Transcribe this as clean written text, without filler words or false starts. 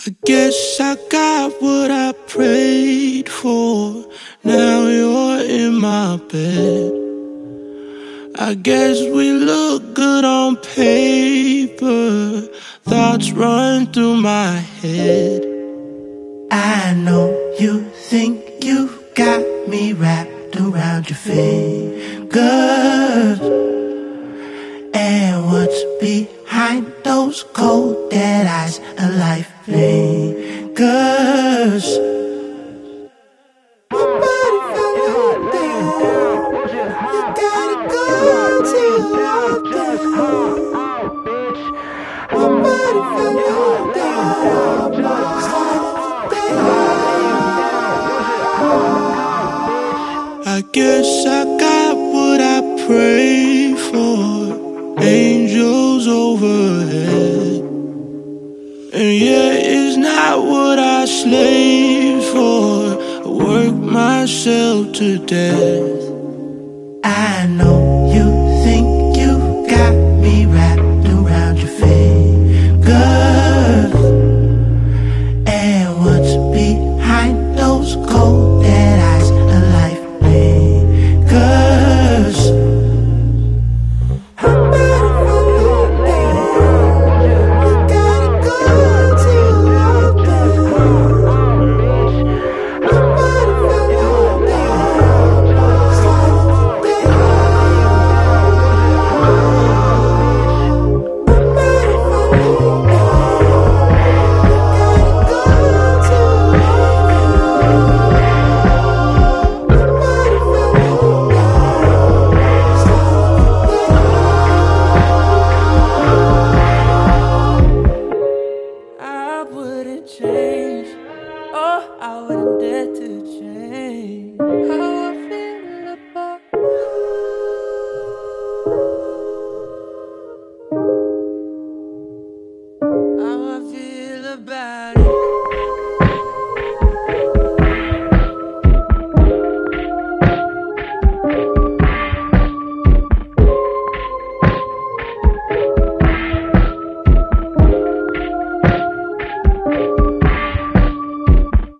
I guess I got what I prayed for. Now you're in my bed. I guess we look good on paper. Thoughts run through my head. I know you think you got me wrapped around your fingers. And what's behind those cold dead eyes? A life lingers. I guess I got what I prayed for. Angels overhead. And yeah, it's not what I slaved for. I work myself to death. I know you think you got me wrapped around your fingers. And what's behind those cold dead eyes? A life lingers. I wouldn't change. Oh, I wouldn't dare to